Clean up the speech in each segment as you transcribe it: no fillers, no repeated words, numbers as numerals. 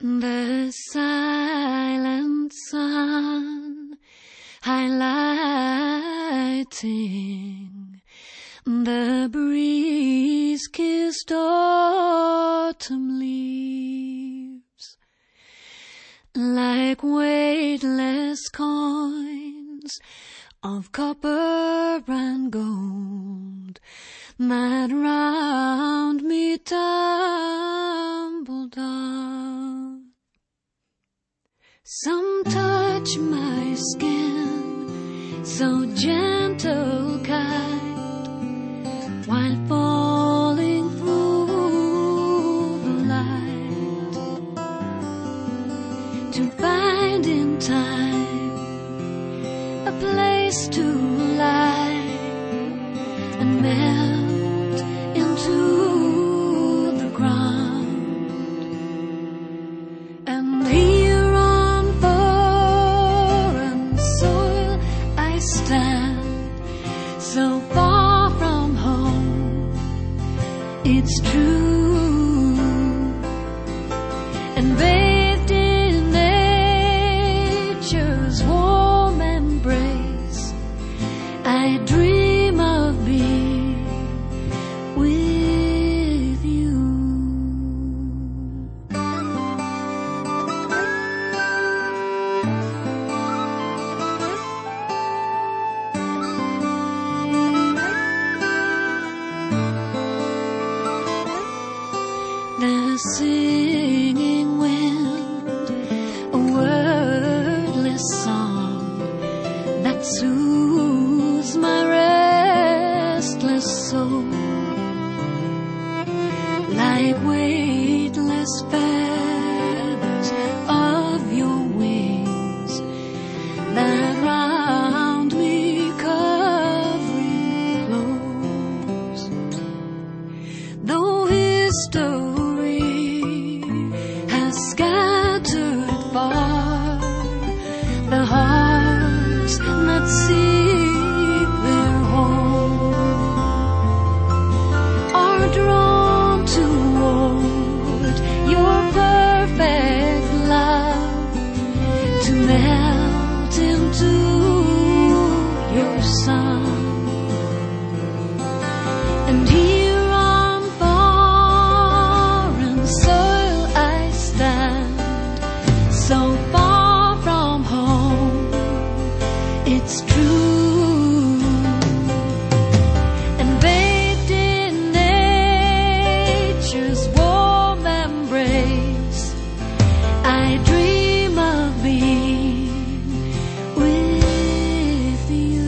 The silent sun highlighting the breeze-kissed autumn leaves, like weightless coins of copper and gold that round me tumble down. Some touch my skin, so gentle, kind, while falling through the light, to find in time a place to lie and melt into the ground. And here on foreign soil I stand, so far from home, it's true, and bathed in nature's warm embrace, I dream of being with you. The singing wind, a wordless song that soothes my restless soul, like weightless feathers of your wings that round me covering close. Though history has scattered far the hearts that seek their home, are drawn toward your perfect love, to melt into your sun. And here on foreign soil I stand, so far from home, it's true, and bathed in nature's warm embrace, I dream of being with you.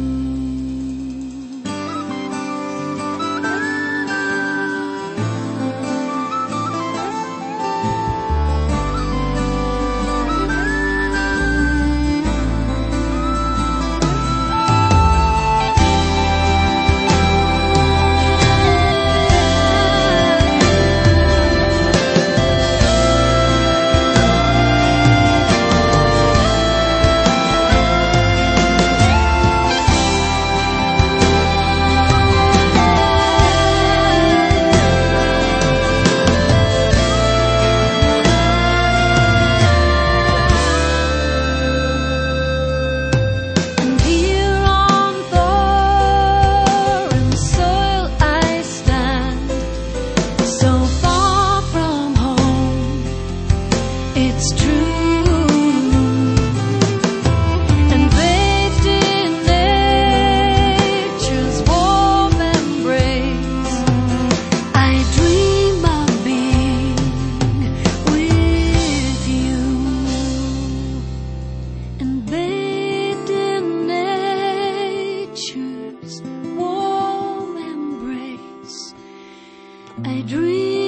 And here on foreign soil I stand, so far from home, it's true, and bathed in nature's warm embrace, I dream of being with you. And bathed in nature's warm embrace, I dream